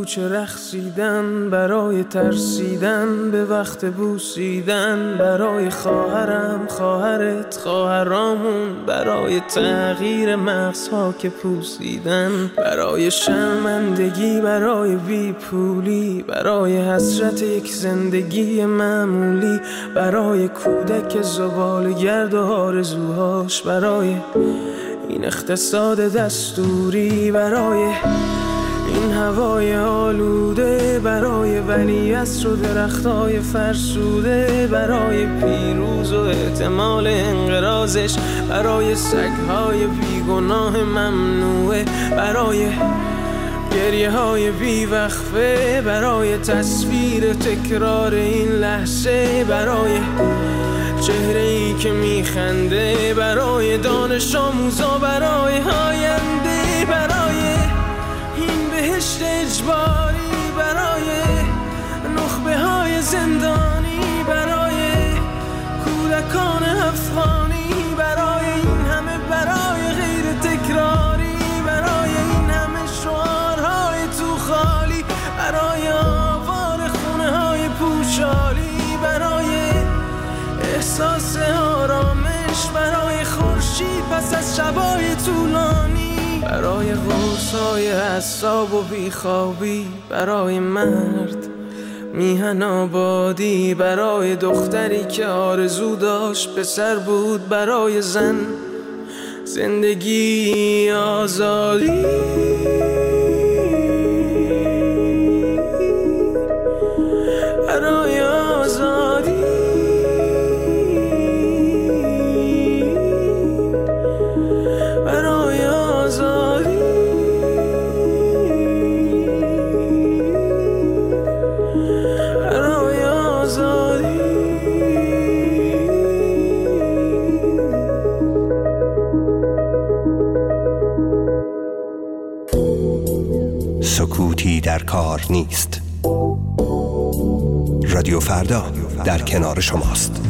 کوچه رقصیدن، برای ترسیدن به وقت بوسیدن، برای خواهرم، خواهرت، خواهرامون، برای تغییر مغزها که پوسیدن، برای شرمندگی، برای بیپولی، برای حسرت یک زندگی معمولی، برای کودک زباله‌گرد و آرزوهاش، برای این اقتصاد دستوری، برای این هوای آلوده، برای ولیعصر و درختای فرسوده، برای پیروز و احتمال انقراضش، برای سگهای بیگناه ممنوعه، برای گریه های بیوقفه، برای تصویر تکرار این لحظه، برای چهره‌ای که میخنده، برای دانش آموزا، برای آینده، برای این بهشت اجباری، برای نخبه های زندانی، برای کودکان افغانی، برای این همه برای غیر تکراری، برای این همه شعارهای تو خالی، برای آوار خونه های پوشالی، برای احساس آرامش، برای خورشید پس از شبای طولانی، برای قرصای اعصاب و بیخوابی، برای مرد میهن آبادی، برای دختری که آرزو داشت پسر بود، برای زن زندگی آزادی، برای آزادی، برای آزادی، برای آزادی. سکوتی در کار نیست. رادیو فردا در کنار شماست.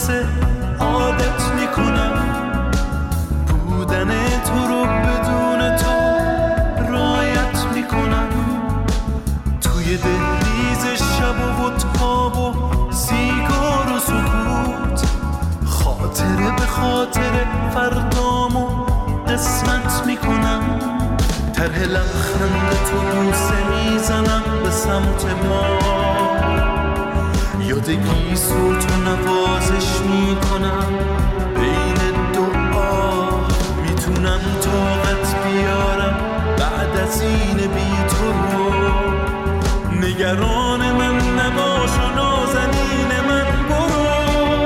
عادت میکنم بودن تو رو بدون لبخند تو بوسه میزنم به سمت ما، یاد گیسو تو نوازش میکنم بین دعا، میتونم طاقت بیارم بعد از این بی تو رو. نگران من نباش و نازنین من برو،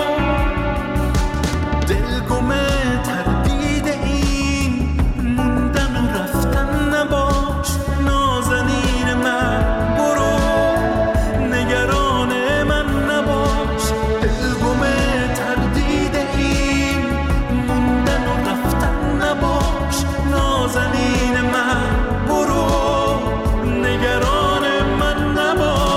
دلگمه تردید این موندن و رفتن نباش، نازنین من برو. نگران من نباش، دلگمه تردید این موندن و رفتن نباش، نازنین من برو. نگران من نباش،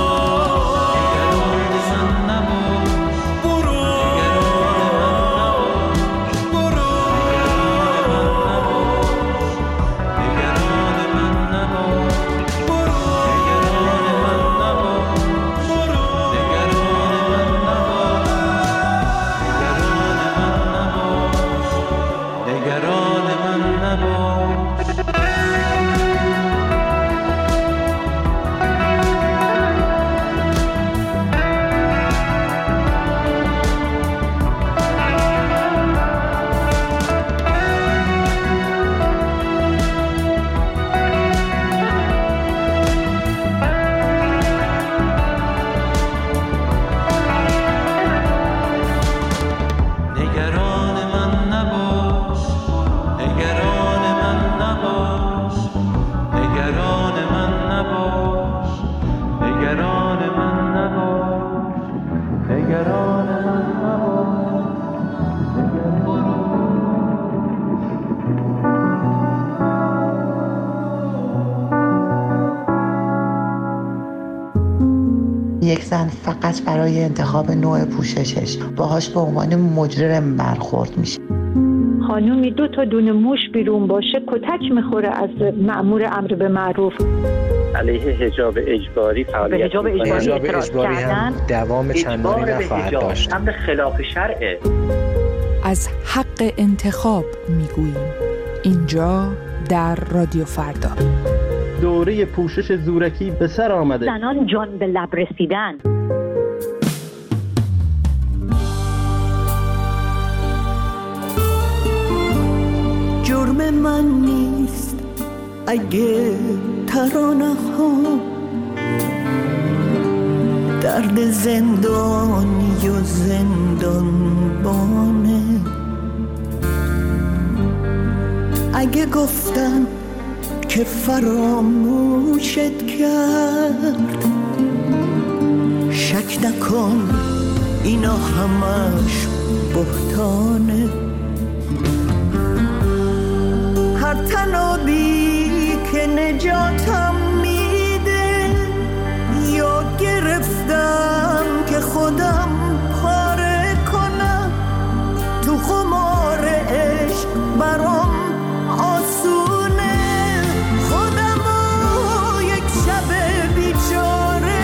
یک زن فقط برای انتخاب نوع پوششش باهاش به عنوان مجرم برخورد میشه. خانومی 2 دونه موش بیرون باشه کتک میخوره از مأمور امر به معروف. علیه حجاب اجباری فعالیت حجاب اجباری هم دوام چندانی نخواهد داشت. امر خلاف شرعه. از حق انتخاب میگوییم اینجا در رادیو فردا. دوره پوشش زورکی به سر آمده. زنان جان به لب رسیدن. جرم من نیست اگه ترانه ها درد زندانی و زندانبانه. اگه گفتم که فراموشت کرد شک نکن اینا همش بهتانه. هر تنابی که نجاتم میده یا گرفتم که خودم پاره کنم، تو خمار عشق برام آسونه خودمو یک شب بیچاره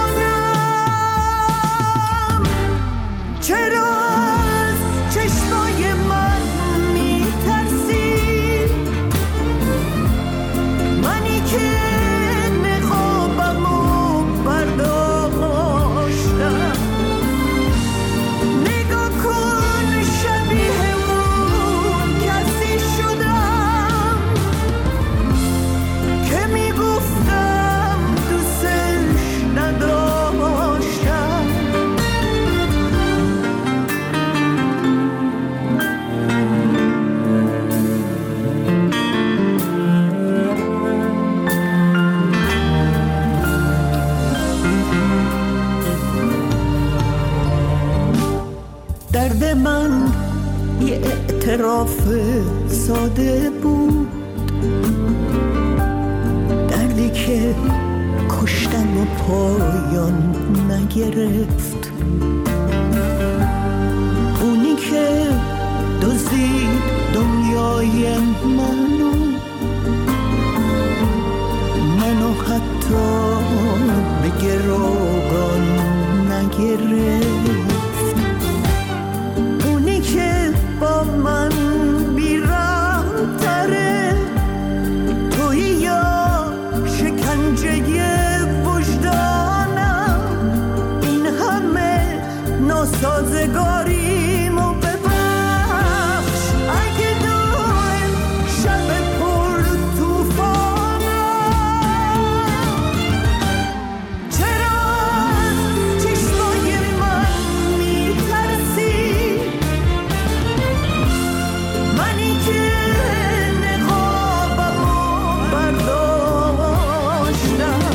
کنم. چرا از چشمای من میترسی؟ منی که نقابمو برداشتم. نگاه کن شبیه اون کسی شدم که میگفتم دوستش نداشتم. درد من یه اعتراف ساده بود، دردی که کشتن و پایان نگرفت. اونی که دزدید دنیای منو حتی به گروگان نگرفت. اونی که با من بی‌رحم‌تره تویی یا ناسازگاریمو ببخش اگه دایم شب پر توفانم. چرا از چشمای من میترسی؟ منی که نقابمو برداشتم.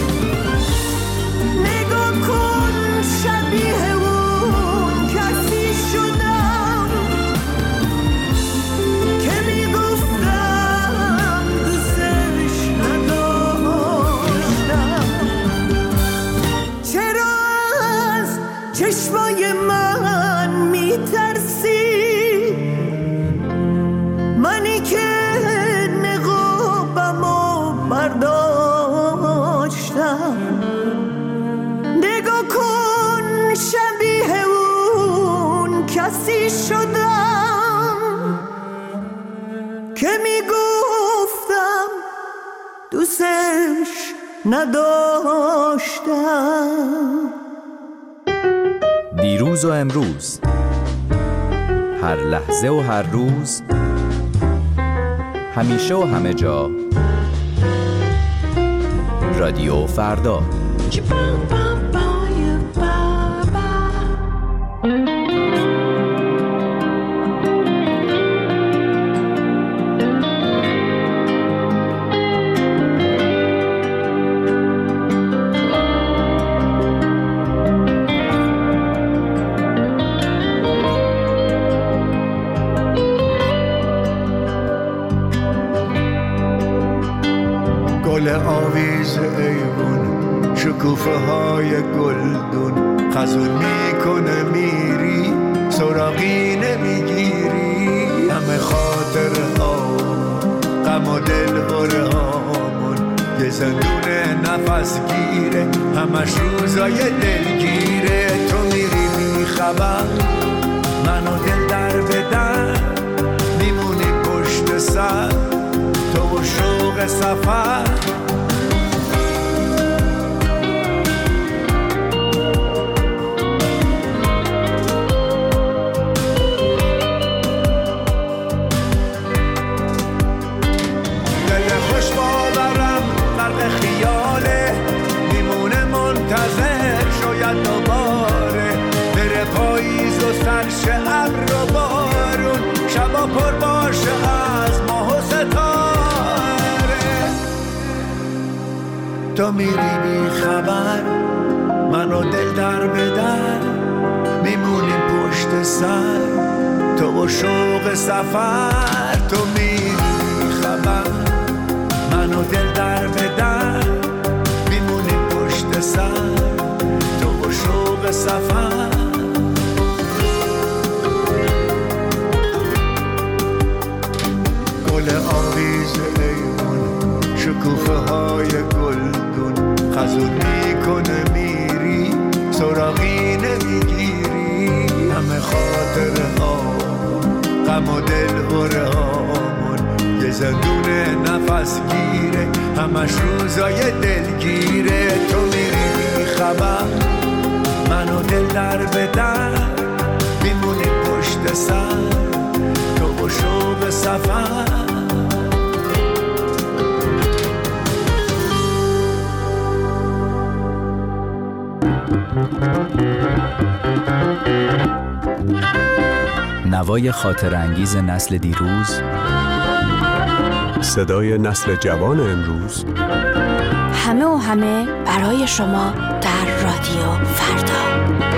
نگاه کن شبیه اون کسی شدم که میگفتم دوستش نداشتم. چرا از چشمای من میترسی؟ منی که نقابمو برداشتم. نگاه کن شبیه اون کسی شدم که میگفتم دوستش نداشتم. دیروز و امروز، هر لحظه و هر روز، همیشه و همه جا، رادیو فردا. گل آویز ایوون، شکوفه های گلدون، خزون میکنه میری سراغی نمیگیری. همه خاطر هامون، غم و دل بره هامون، یه زندون نفس گیره، همش روزای دلگیره. تو میری میخبر منو دل در بدن، میمونی پشت سر تو و شوق سفر. دل خوش باورم غرق خیاله، میمونه منتظر شاید دوباره بره پاییز و سرشه ابر و بارون، شبا پر باشه از ماه و ستاره. تو میری بی خبر منو دل در بدر، میمونیم پشت سر تو و شوق سفر. تو میری بی خبر منو دل در بدر، میمونیم پشت سر تو و شوق سفر. گل آویز ایوون، شکوفه های گلدون، خزون میکنه میری سراغی نمیگیری. همه خاطر هامون، غم و دل بره هامون، یه زندون نفس گیره، همش روزای دلگیره. تو میری بی خبر منو دل در بدر، میمونی پشت سر تو و شوق سفر. نوای خاطر انگیز نسل دیروز، صدای نسل جوان امروز، همه و همه برای شما در رادیو فردا.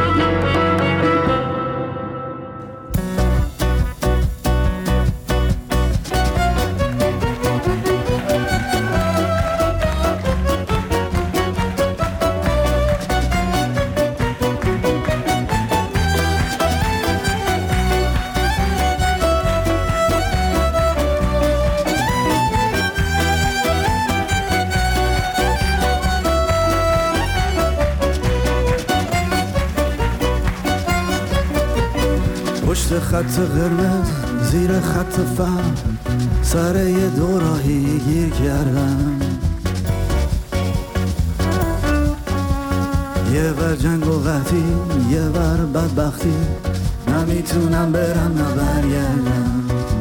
پشت خط قرمز زیر خط فهم، سر یه دوراهی گیر کردم. یه ور جنگ و قحطی، یه ور بدبختی، نمیتونم برم نه برگردم.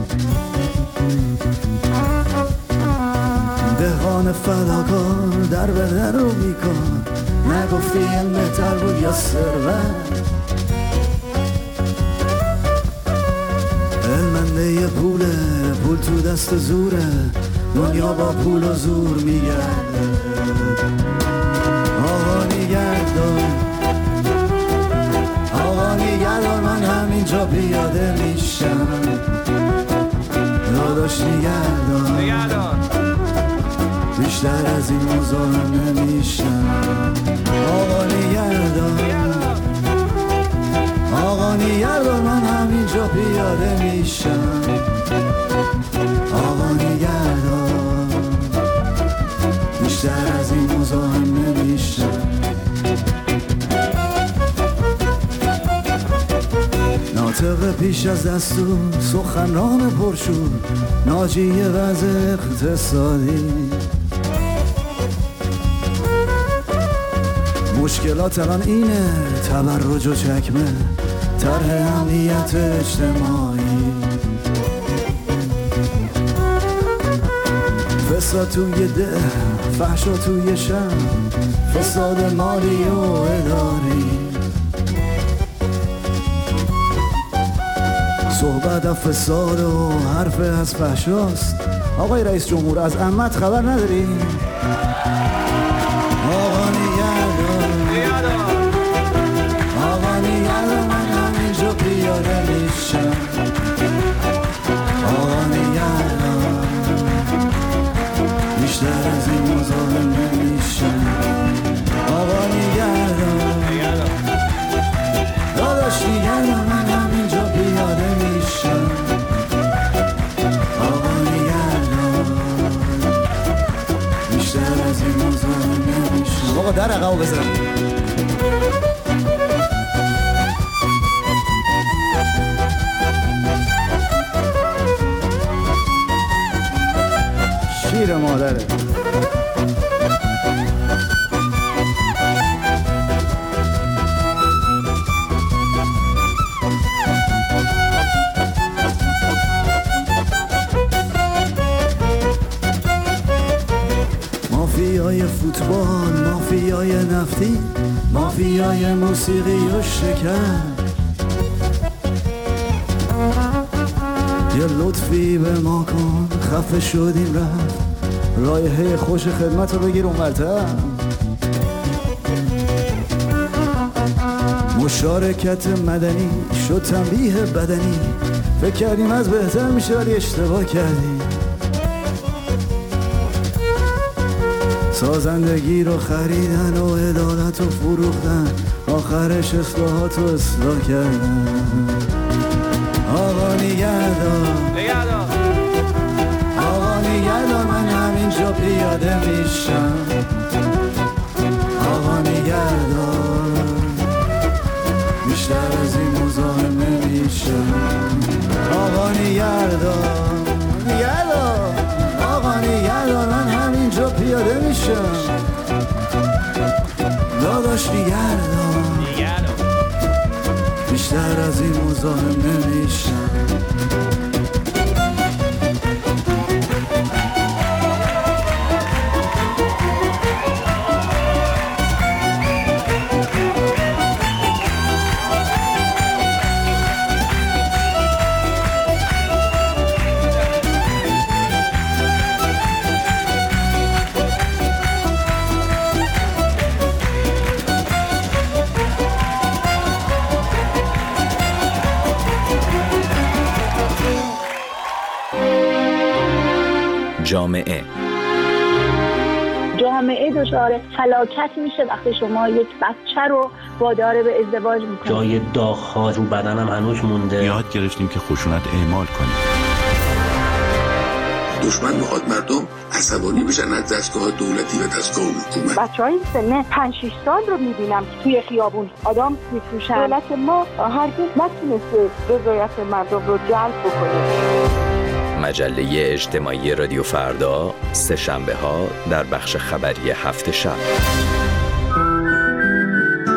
دهان فداکار در به در رو بیکار، نگفتی علم بهتر بود یا ثروت. علمنده پوله، پول تو دست زوره، دنیا با پول و زور میگرده. آقا نگهدار، آقا نگهدار، من همینجا پیاده میشم. داداش نگهدار، بیشتر از این مزاحم نمیشم. آقا نگهدار، آقا نگهدار، من همینجا پیاده میشم. آقا نگهدار، بیشتر از این مزاحم نمیشم. ناطق پیش از دستور، سخنران پرشور، ناجی وضع اقتصادی. مشکلات الان اینه، تبرج و چکمه، طرح امنیت اجتماعی. فساد توی ده، فحشا توی شهر، فساد مالی و اداری. صحبت از فساد و حرف از فحشاست. آقای رئیس جمهور از عمت خبر نداری؟ آقا نگهدار، آقا نگهدار، من همینجا پیاده میشم. آقا نگهدار، بیشتر از این مزاحم نمیشم. آقا نگهدار، داداش نگهدار، من همینجا پیاده میشم. آقا نگهدار، بیشتر از این مزاحم نمیشم. آقا در عقب بزن. شیر مادره. مافیای فوتبال، مافیای نفتی، مافیای موسیقی و شکر. یه لطفی به ما کن، خفه شدیم رفت، رایحه خوش خدمت رو بگیر اونورتر. مشارکت مدنی شد تنبیه بدنی، فکر کردیم از بهتر میشه ولی اشتباه کردیم. سازندگی رو خریدن و عدالت رو فروختن، آخرش اصلاحات رو اصلاح کردن. آقا نگهدار، آقا نگهدار، من همینجا پیاده میشم. آقا نگهدار، بیشتر از این مزاحم نمیشم. آقا نگهدار، نگهدار، آقا نگهدار، من همینجا پیاده میشم. داداش نگهدار، بیشتر از این مزاحم نمیشم. جامعه دچار فلاکت میشه وقتی شما یک بچه رو وادار به ازدواج میکنید. جای داغ‌ها رو بدنم هنوز مونده. یاد گرفتیم که خشونت اعمال کنیم. دشمن میخواد مردم عصبانی بشن از دستگاه دولتی و دستگاه حکومت. بچهای سن 5-6 سال رو میبینم که توی خیابون آدم میفروشن. دولت ما هرگز نتونسته رضایت مردم رو جلب بکنه. مجله اجتماعی رادیو فردا، سه شنبه ها در بخش خبری هفت شب.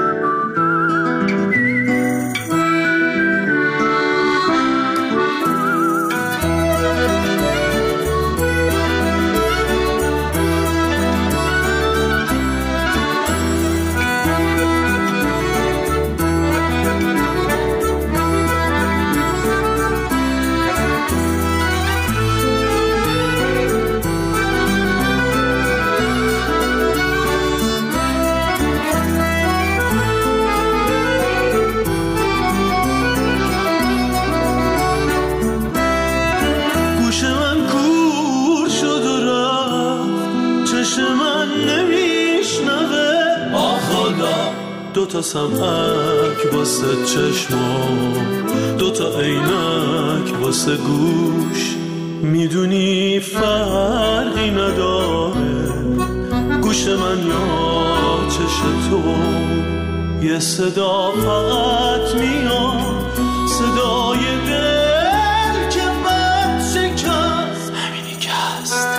تا سمعک واسه چشما، 2 تا عینک واسه گوش. میدونی فرقی نداره گوش من یا چش تو، یه صدا فقط میاد، صدای دل که بد شکست، همینی که هست.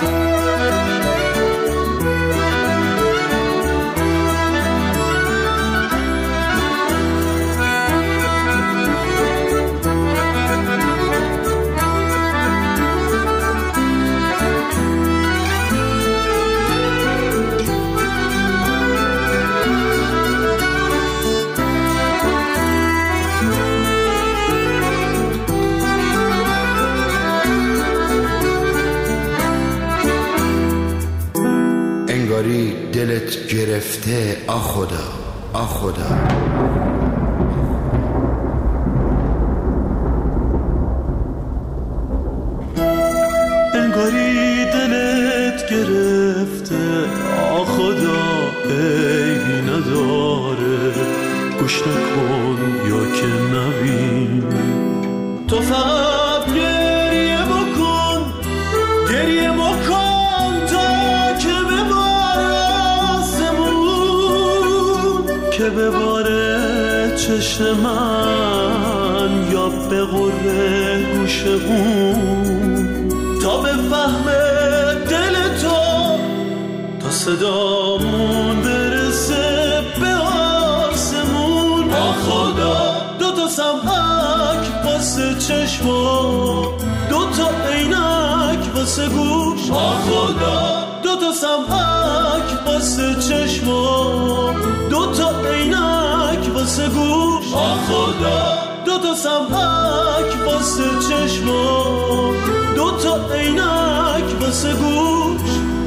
دلت گرفته آخدا آخدا. انگاری دلت گرفته آخدا، عیبی نداره گوش نکن یا که نبین. تو فقط گریه بکن، گریه بکن که بباره چشم من یا به غره گوش اون، تا بفهمه دل تو، تا صدامون برسه به آسمون. خدا 2 تا سمعک واسه چشما، 2 تا عینک واسه گوش. خدا 2 تا سمعک واسه چشما، 2 تا عینک واسه گوش. خدا 2 تا سمعک واسه چشما، 2 تا عینک واسه گوش.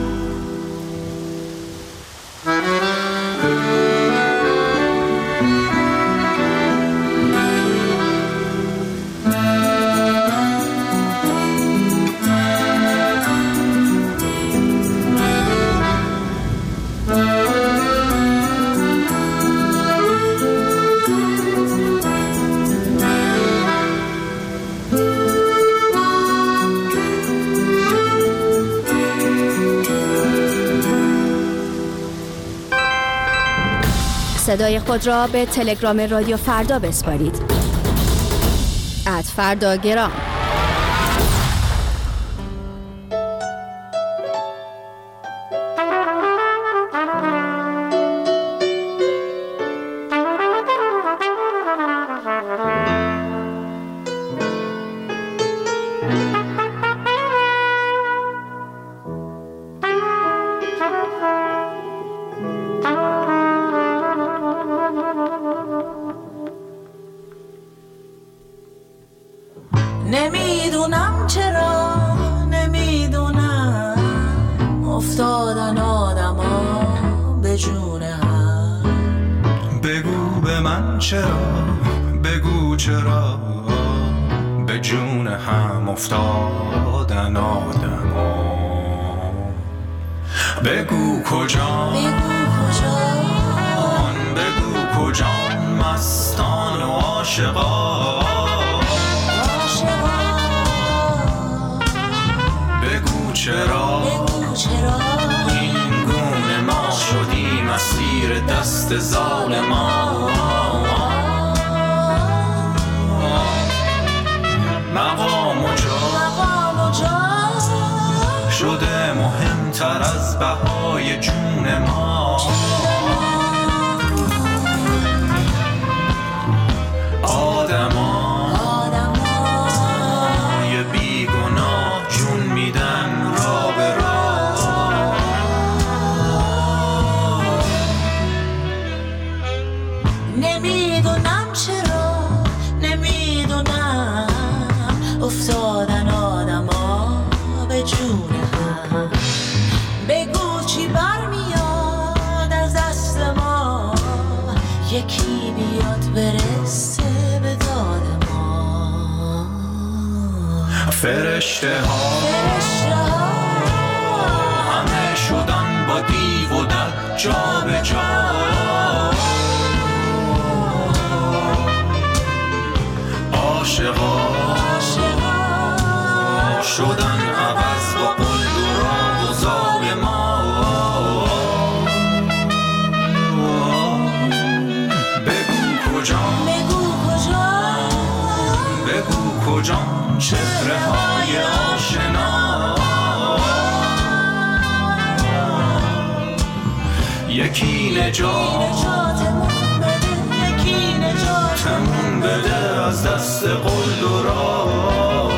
صدای خود را به تلگرام رادیو فردا بسپارید. @فرداگرام. نمیدونم چرا، نمیدونم افتادن آدما به جون هم. بگو به من چرا، بگو چرا به جون هم افتادن آدما. بگو کجا، بگو کجا مستان و عاشقان. چرا این گونه ما شدیم اسیر دست ظالمان. مقام و جا شده مهمتر از بهای جون ما. آدمای بیگناه جون میدن را به راه. نمیدونم چرا، نمیدونم افتادن آدما به جون هم. بگو چی برمیاد از دست ما، یکی بیاد برسه به داد ما. فرشته ها همه شدن با دیو و دد جا به جا. جان چهره های آشنا، یکی نجاتمون بده، یکی نجاتمون بده از دست قل و راه.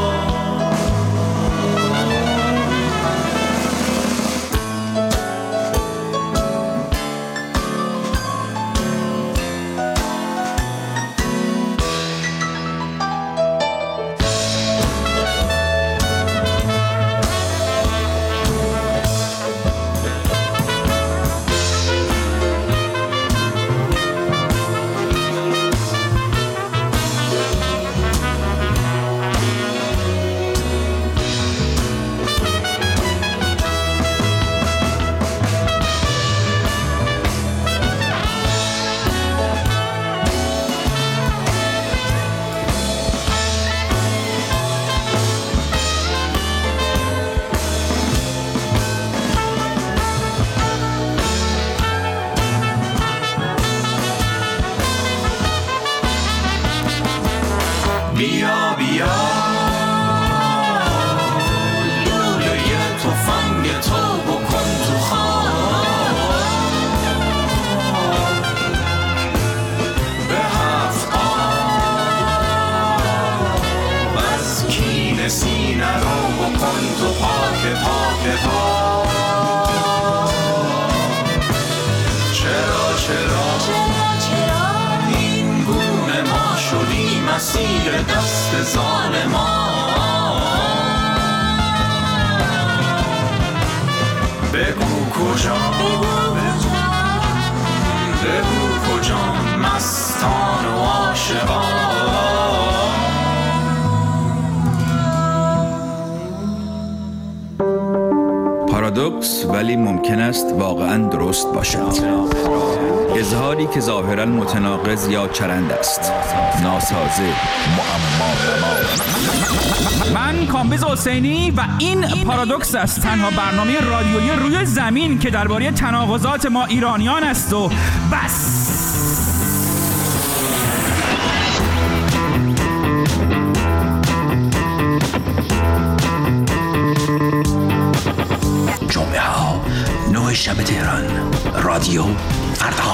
بیا بیا لوله تفنگ تو بکن تو خواب، به هفت آب از کین سینه رو بکن تو پاک پاک پاک. چرا چرا این گونه ما شدیم مسیر دست ظالمان؟ بگو کجا، بگو کجا مستان و عاشقان. پارادوکس ولی ممکن است واقعاً درست باشد. اظهاری که ظاهراً متناقض یا چرند است، ناسازه، معما. من کامبیز حسینی و این پارادوکس است، تنها برنامه رادیویی روی زمین که درباره تناقضات ما ایرانیان است و بس. جمعه ها 9 شب تهران، رادیو فردا.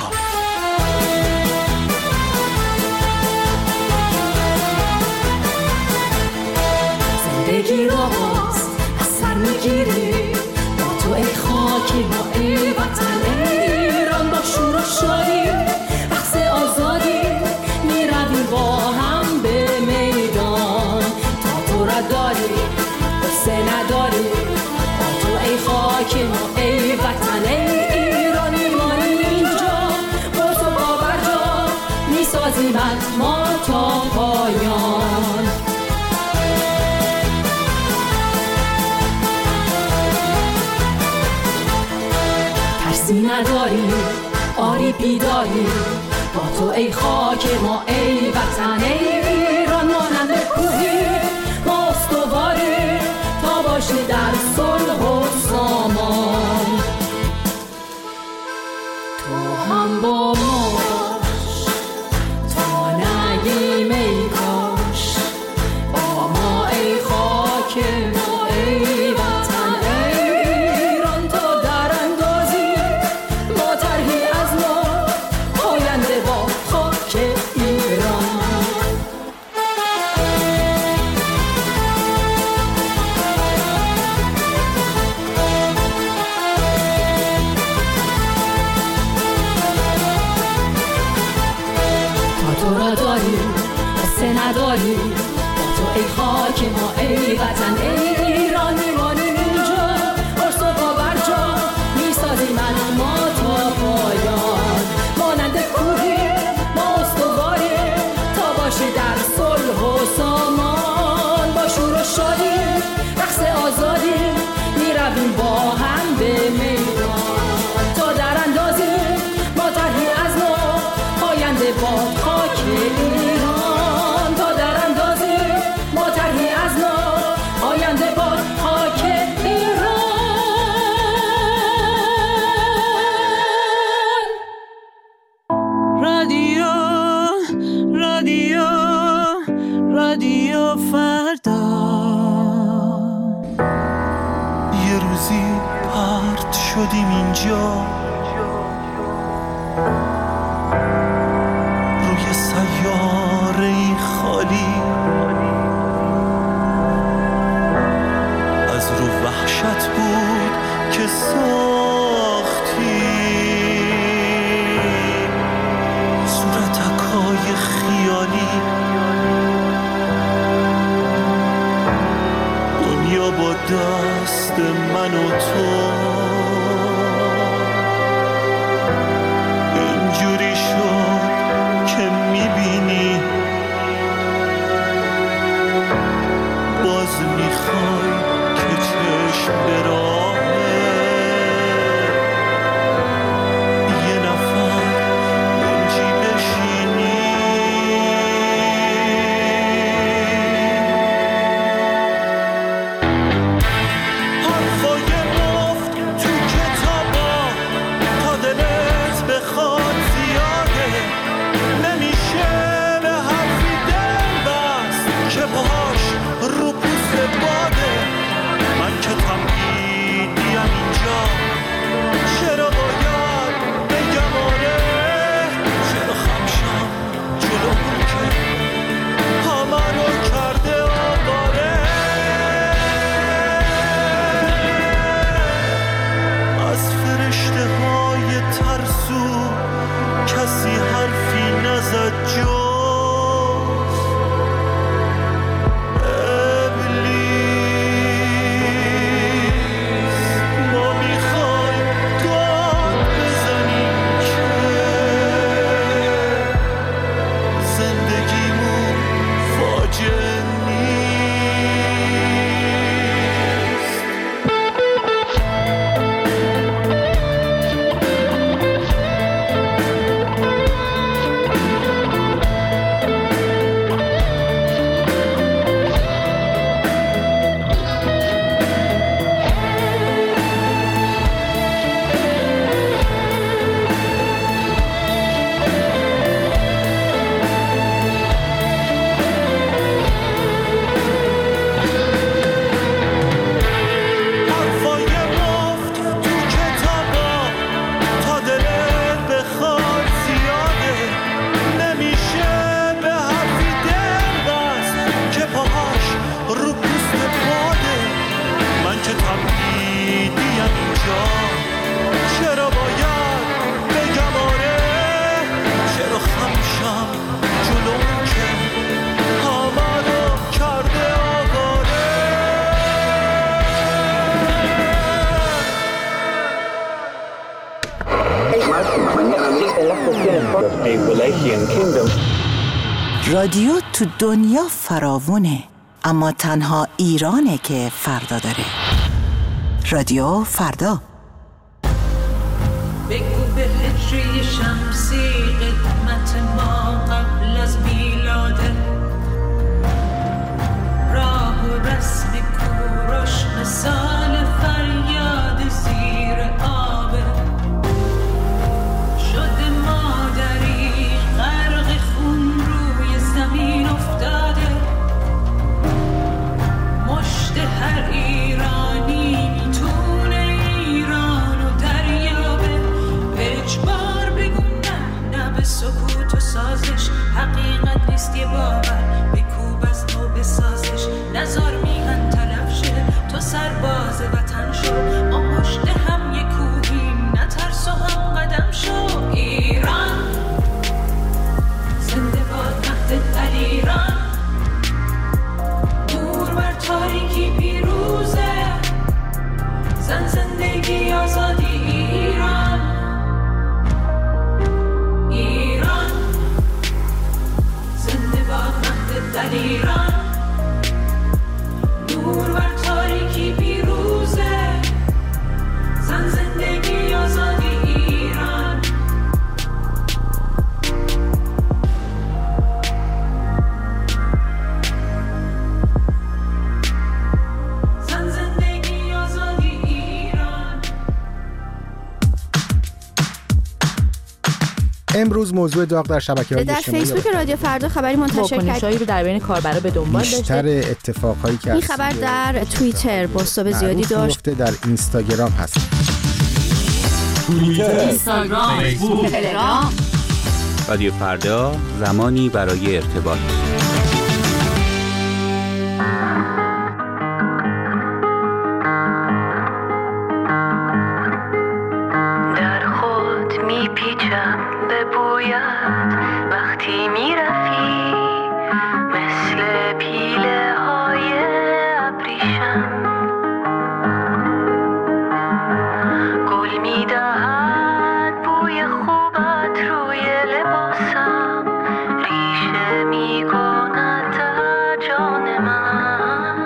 زندگی رو باز از سر میگیری با تو ای خاک ما، ای وطن ایران. با شور و شادی رقص آزادی میرویم با هم به میدان. تا تو را داری قصه نداری، با تو ای خاک ما، ای وطن ایران. میمانیم اینجا با تو باور جا، میسازیمت ما تا پایان. ترسی نداری آری بیداری، با تو ای خاک ما، ای وطن ایران. مانند کوهی ما استواری، تا باشی در صلح و سامان. تو هم با ما باش تا نگیم ای کاش، با ما ای خاک ما، ای وطن ایران. تا در اندازی ما طرحی از ما، آینده با خاک ایران. تو را داری قصه نداری، با تو ای خاک ما، ای وطن ایران. میمانیم اینجا ارس و باور جا، میسازیم ما تا پایان. مانند کوهی ما استواری، تا باشی در صلح و سامان. با شور و شادی رقص آزادی میرویم با هم به میدان. تا در اندازی ما طرحی از ما، آینده با خاک ایران. تا در اندازی ما طرحی از ما، آینده با خاک ایران. رادیو اینجا روی سیاره خالی از رو وحشت بود که ساختی صورتکای خیالی دنیا با دست من و تو اینجوری شد که میبینی باز میخوای که چشم براهه یه نفر اونجی بشینی حرفای مفت تو کتابا تا دلت بخواد زیاده نمیشه به حرفی دل بست که باش رو پوست باده من که تمهیدیم اینجا چرا باید بگم آره چرا خمشم جلو که همه رو کرده آواره از فرشته های ترسو کسی حرفی نزد جز رادیو تو دنیا فراوونه اما تنها ایرانه که فردا داره. رادیو فردا. بگو به هجری شمسی قدمت ما قبل از میلاده راه و رسم کوروش مثال فریاد زیر آبه شده مادری غرق خون روی زمین افتاده مشت هر ایرانی میتونه ایرانو دریابه اجبار بگو نه به سکوت و سازش حقیقت نیست یه باور بکوب از نو بسازش نزار میهن تلف شه تو سرباز وطن شو ما پشت هم یه کوهیم نترس و هم قدم شو ایران زنده باد مهد دلیران نور بر تاریکی پیروزه زن زندگی آزادی ایران ایران زنده باد مهد دلیران نور بر تاریکی پیروزه زن زندگی آزادی ایران زن زندگی آزادی ایران. امروز موضوع داغ در شبکه‌های اجتماعی در فیسبوک رادیو فردا خبری منتشر کرد رو در بین کاربرا به دنبال داشته. بیشتر اتفاقایی که این خبر در توییتر پست‌های زیادی داشت. در اینستاگرام هست. توییتر، اینستاگرام، فیسبوک، تلگرام. رادیو فردا، زمانی برای ارتباط. در خود میپیچم به بویت وقتی میرفی، مثل پیله های ابریشم گل میدهد بوی خوبت روی لباسم، ریشه میکند در جان من.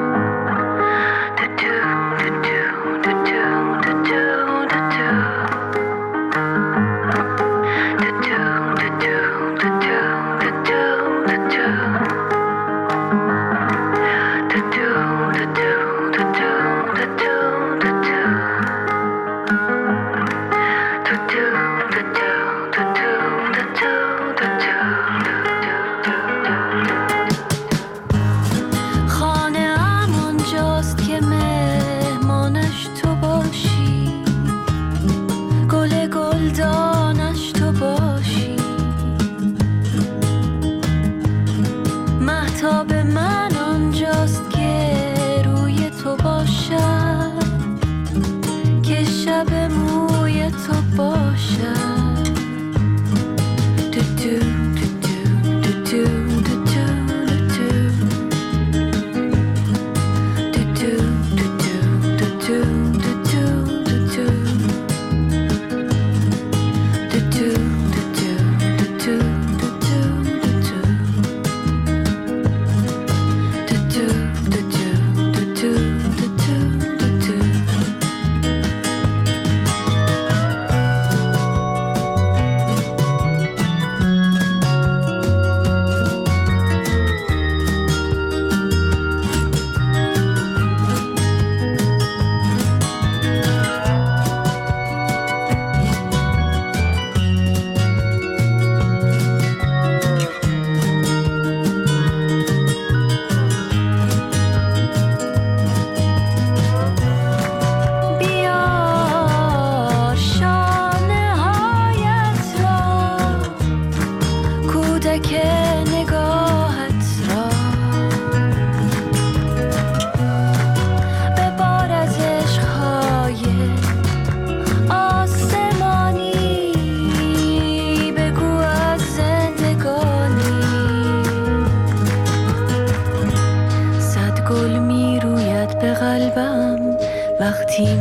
وقتی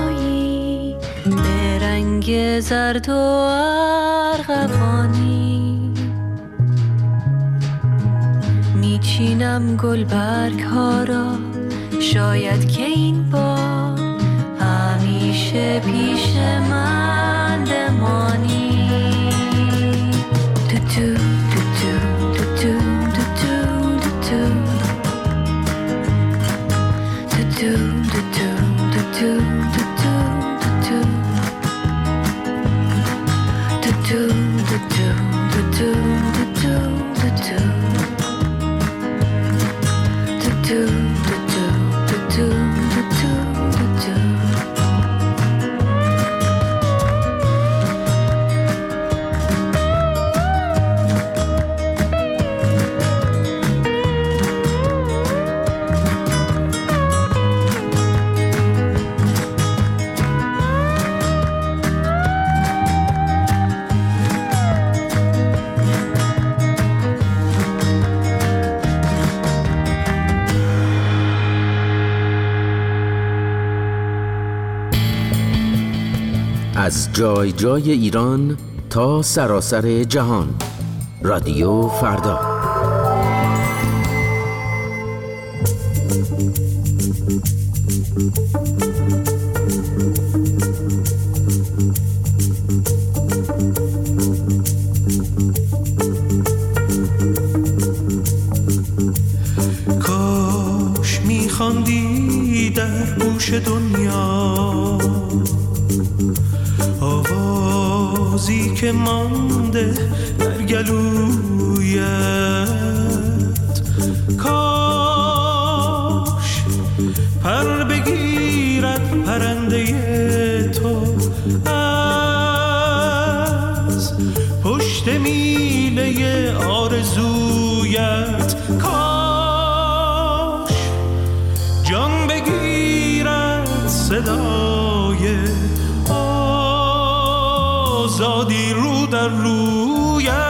میایی به رنگ زرد و ارغوانی، میچینم گلبرگ ها را، شاید که این بار همیشه پیش من بمانی. از جای جای ایران تا سراسر جهان، رادیو فردا. کاش میخواندی در گوش دنیا آوازی که مانده در گلویت، کاش پر بگیرد پرنده تو بر رویت.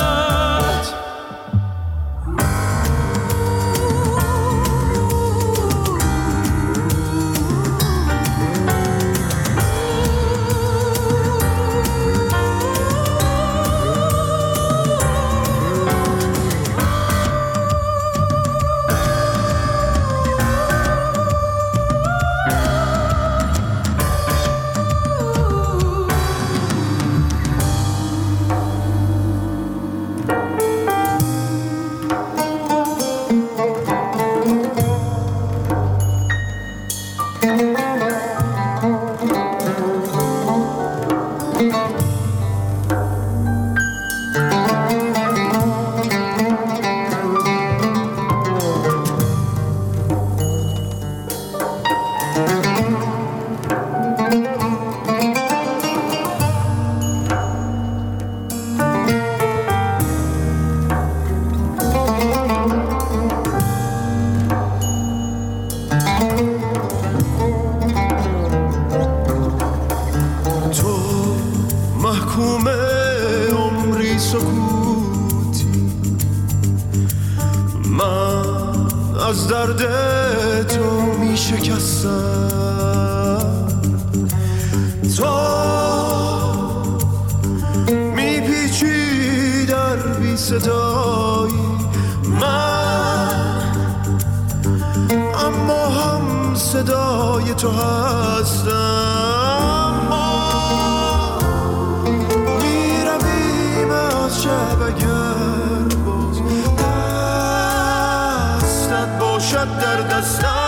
از درد تو می شکستم، تو می پیچی در بی صدایی من، اما هم صدای تو هستم. ما می رویم از شب اگر باز دستت باشد در دستم.